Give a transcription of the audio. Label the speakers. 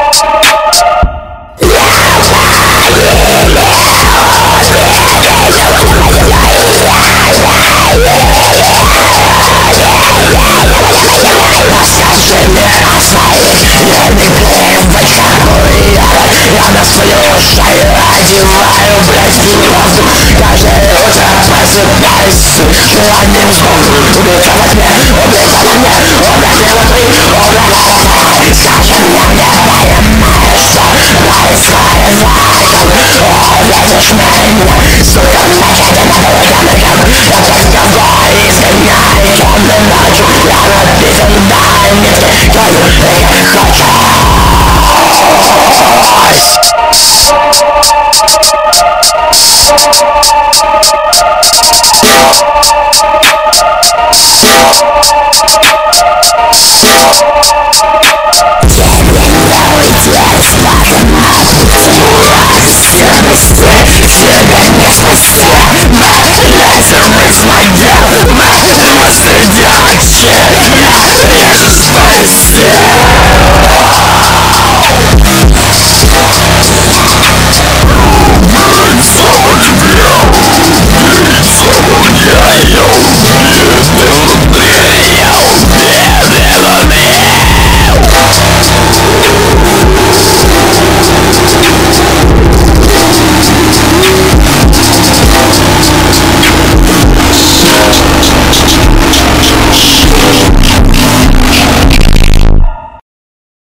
Speaker 1: Я на свою шею одеваю блядский воздух. Каждое утро просыпаюсь с желанием сдохнуть. Убийца во тьме, убийца во мне, убрать мне внутри, убрать разум. Скажи мне, не понимаешь, что происходит вокруг. Увидишь меня, сука, накидана полукамыком. Я просто в горе изгоняю темной ночью. Я написан до нитки, кровью и хочу. Тебя не спасти, моя жизнь моя, моя